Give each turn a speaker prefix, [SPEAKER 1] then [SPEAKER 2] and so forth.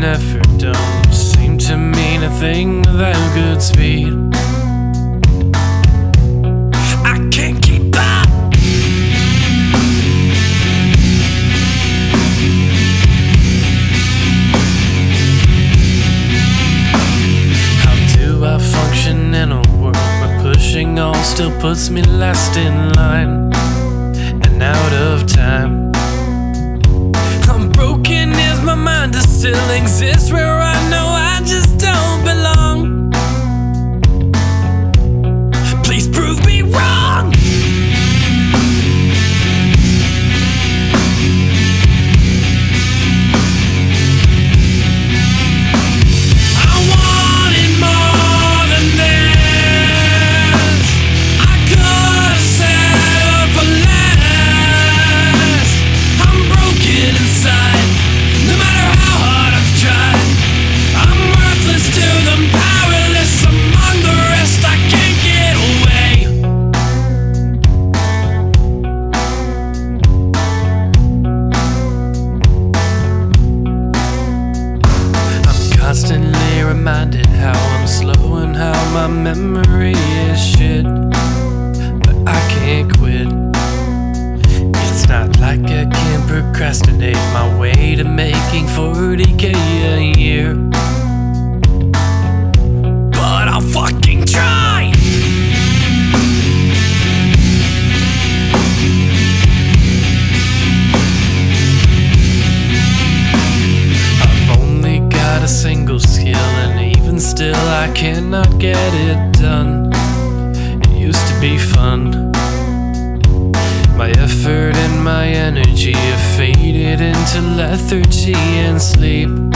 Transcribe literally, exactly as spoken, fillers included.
[SPEAKER 1] effort don't seem to mean a thing without good speed. I can't keep up. How do I function in a world where pushing on still puts me last in line and out of time? I'm broken, is my mind to still exist where I know I just don't belong? Please prove me wrong. I wanted more than this. I could have settled for less. I'm broken inside, no matter how hard I've tried. I'm worthless to them, powerless among the rest. I can't get away. I'm constantly reminded how I'm slow and how my memory is shit, but I can't quit. It's not like I can procrastinate my way to making forty K a year, but I'll fucking try. I've only got a single skill, and even still I cannot get it done. It used to be fun. My effort and my energy have faded into lethargy and sleep.